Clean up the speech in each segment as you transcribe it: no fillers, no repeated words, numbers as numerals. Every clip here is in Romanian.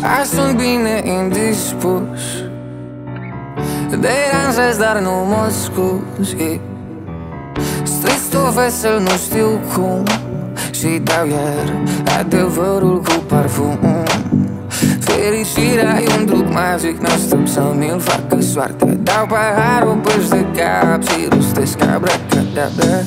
Azi sunt bine indispus, deranjez, dar nu mă scuzi. Strist o vesel, nu știu cum, și dau iar adevărul cu parfum. Fericirea e un truc magic, n-aștept să mi-l facă soarta. Dau paharul păși de cap și rostesc abracadabra.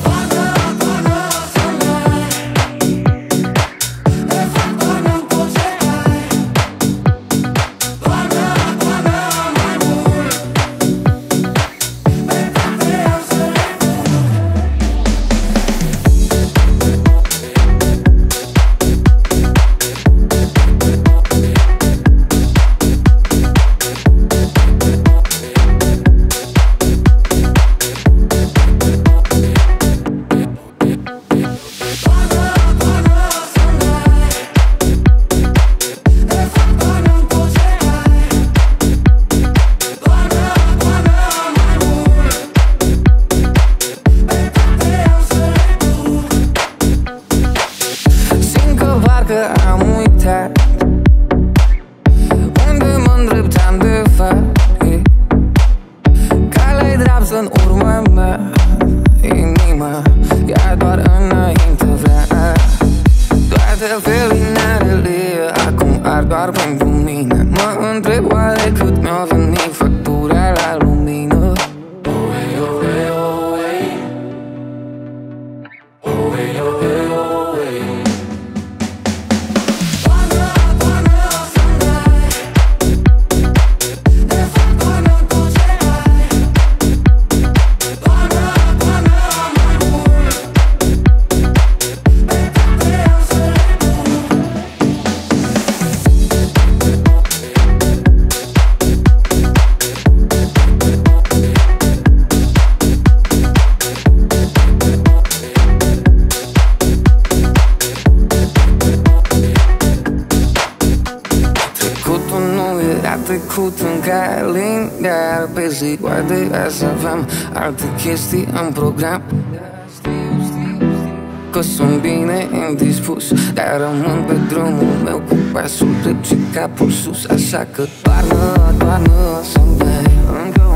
Am uitat unde mă îndreptam de fapt. Calea-i dreaptă în urma mea, inima ea doar înainte vrea. Toate felinarele acum ar doar pentru mine. Mă întreb oare cât mi-a venit factura la lumină. Trecut în calendar, pe ziua de azi aveam alte chestii în program. Că sunt bine indispus, dar rămân pe drumul meu cu pasul drept și capul sus. Așa că toarnă, toarnă să-mi dai încă